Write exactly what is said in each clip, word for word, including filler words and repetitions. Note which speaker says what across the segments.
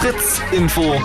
Speaker 1: Fritz Info.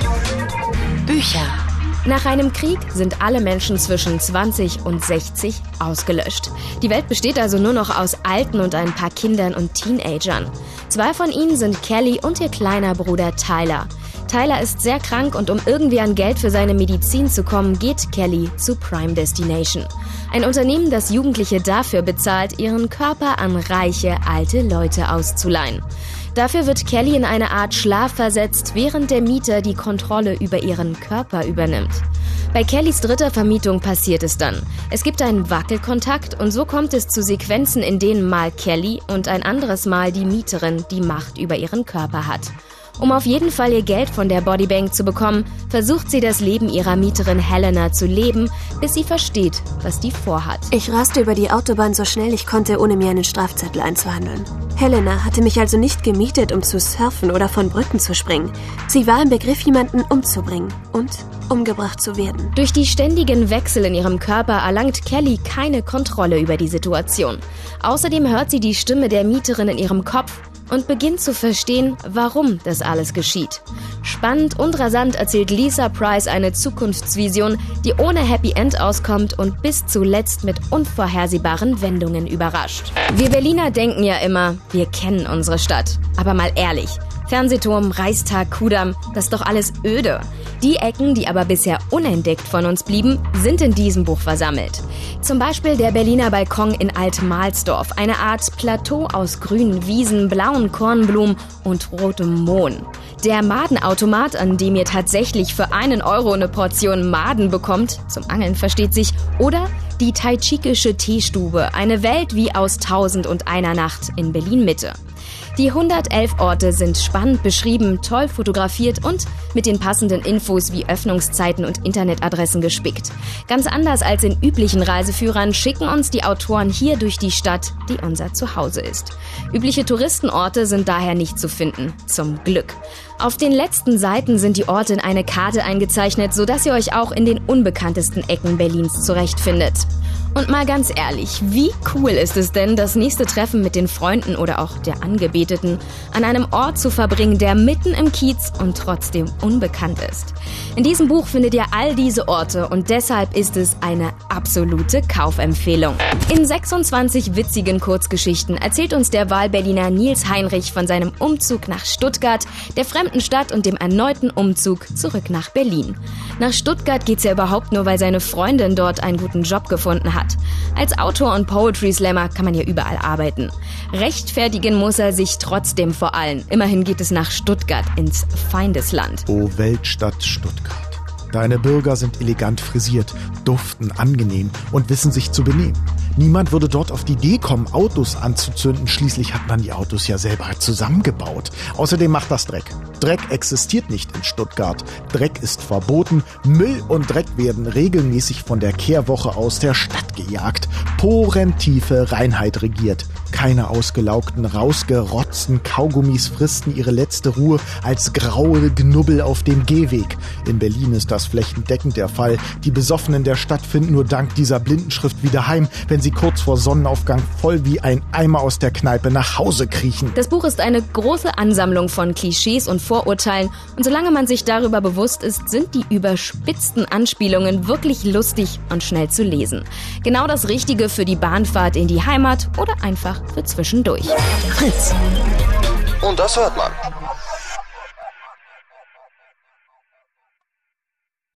Speaker 1: Bücher.
Speaker 2: Nach einem Krieg sind alle Menschen zwischen zwanzig und sechzig ausgelöscht. Die Welt besteht also nur noch aus Alten und ein paar Kindern und Teenagern. Zwei von ihnen sind Kelly und ihr kleiner Bruder Tyler. Tyler ist sehr krank und um irgendwie an Geld für seine Medizin zu kommen, geht Kelly zu Prime Destination. Ein Unternehmen, das Jugendliche dafür bezahlt, ihren Körper an reiche, alte Leute auszuleihen. Dafür wird Kelly in eine Art Schlaf versetzt, während der Mieter die Kontrolle über ihren Körper übernimmt. Bei Kellys dritter Vermietung passiert es dann. Es gibt einen Wackelkontakt und so kommt es zu Sequenzen, in denen mal Kelly und ein anderes Mal die Mieterin die Macht über ihren Körper hat. Um auf jeden Fall ihr Geld von der Bodybank zu bekommen, versucht sie das Leben ihrer Mieterin Helena zu leben, bis sie versteht, was die vorhat.
Speaker 3: Ich raste über die Autobahn so schnell ich konnte, ohne mir einen Strafzettel einzuhandeln. Helena hatte mich also nicht gemietet, um zu surfen oder von Brücken zu springen. Sie war im Begriff, jemanden umzubringen und umgebracht zu werden.
Speaker 2: Durch die ständigen Wechsel in ihrem Körper erlangt Kelly keine Kontrolle über die Situation. Außerdem hört sie die Stimme der Mieterin in ihrem Kopf und beginnt zu verstehen, warum das alles geschieht. Spannend und rasant erzählt Lisa Price eine Zukunftsvision, die ohne Happy End auskommt und bis zuletzt mit unvorhersehbaren Wendungen überrascht. Wir Berliner denken ja immer, wir kennen unsere Stadt. Aber mal ehrlich, Fernsehturm, Reichstag, Kudamm, das ist doch alles öde. Die Ecken, die aber bisher unentdeckt von uns blieben, sind in diesem Buch versammelt. Zum Beispiel der Berliner Balkon in Alt-Mahlsdorf, eine Art Plateau aus grünen Wiesen, blauen Kornblumen und rotem Mohn. Der Madenautomat, an dem ihr tatsächlich für einen Euro eine Portion Maden bekommt, zum Angeln versteht sich, oder die taitschikische Teestube, eine Welt wie aus Tausend und einer Nacht in Berlin-Mitte. Die hundertelf Orte sind spannend beschrieben, toll fotografiert und mit den passenden Infos wie Öffnungszeiten und Internetadressen gespickt. Ganz anders als in üblichen Reiseführern schicken uns die Autoren hier durch die Stadt, die unser Zuhause ist. Übliche Touristenorte sind daher nicht zu finden, zum Glück. Auf den letzten Seiten sind die Orte in eine Karte eingezeichnet, sodass ihr euch auch in den unbekanntesten Ecken Berlins zurechtfindet. Und mal ganz ehrlich, wie cool ist es denn, das nächste Treffen mit den Freunden oder auch der Angebeteten an einem Ort zu verbringen, der mitten im Kiez und trotzdem unbekannt ist? In diesem Buch findet ihr all diese Orte und deshalb ist es eine absolute Kaufempfehlung. In sechsundzwanzig witzigen Kurzgeschichten erzählt uns der Wahlberliner Nils Heinrich von seinem Umzug nach Stuttgart, der fremden Stadt und dem erneuten Umzug zurück nach Berlin. Nach Stuttgart geht's ja überhaupt nur, weil seine Freundin dort einen guten Job gefunden hat. Als Autor und Poetry Slammer kann man ja überall arbeiten. Rechtfertigen muss er sich trotzdem vor allen. Immerhin geht es nach Stuttgart, ins Feindesland.
Speaker 4: O Weltstadt Stuttgart. Deine Bürger sind elegant frisiert, duften angenehm und wissen sich zu benehmen. Niemand würde dort auf die Idee kommen, Autos anzuzünden. Schließlich hat man die Autos ja selber zusammengebaut. Außerdem macht das Dreck. Dreck existiert nicht in Stuttgart. Dreck ist verboten. Müll und Dreck werden regelmäßig von der Kehrwoche aus der Stadt gejagt. Porentiefe Reinheit regiert. Keine ausgelaugten, rausgerotzten Kaugummis fristen ihre letzte Ruhe als graue Knubbel auf dem Gehweg. In Berlin ist das flächendeckend der Fall. Die Besoffenen der Stadt finden nur dank dieser Blindenschrift wieder heim, wenn sie kurz vor Sonnenaufgang voll wie ein Eimer aus der Kneipe nach Hause kriechen.
Speaker 2: Das Buch ist eine große Ansammlung von Klischees und Vorurteilen und solange man sich darüber bewusst ist, sind die überspitzten Anspielungen wirklich lustig und schnell zu lesen. Genau das Richtige für die Bahnfahrt in die Heimat oder einfach für zwischendurch.
Speaker 1: Fritz. Und das hört man.